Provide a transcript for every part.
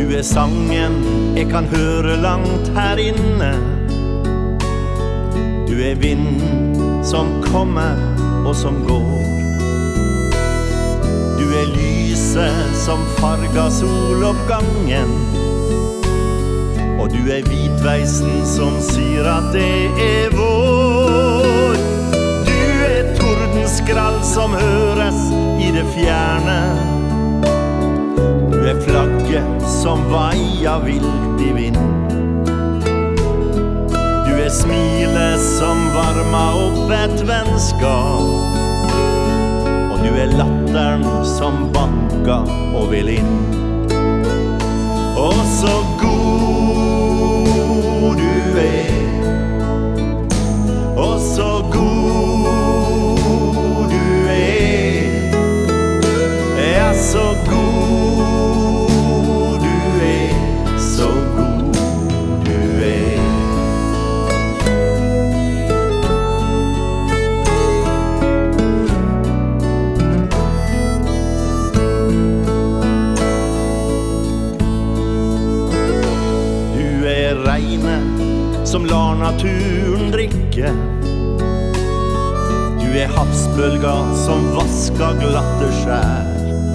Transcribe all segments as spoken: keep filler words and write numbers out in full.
Du er sangen jeg kan høre langt her inne. Du er vind som kommer og som går. Du er lyset som farger soloppgangen. Og du er hvitveisen som sier at det er vår. Du er tordenskrall som høres i det fjerne. Du er flagget som vaier vilt i vind. Du er smilet som varmer opp et vennskap. Og du er latteren som banker og vil inn. Og så god du er, og så god du er, ja, så god du er, så god du er. Du er regnet som lar naturen drikke. Du er havsbølger som vasker glatte skjær.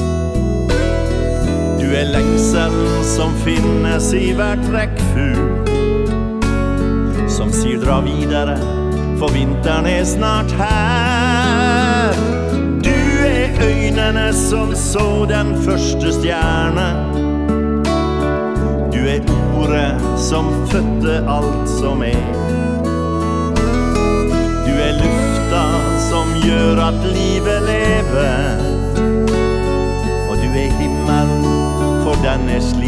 Du er lengselen som finnes i hvert rekkfugl, som sier dra videre, for vinteren er snart her. Du er øynene som så den første stjerne. Du er ordet som fødte alt som er. Du er lufta som gjør at livet lever. Og du er himmel, for den er slik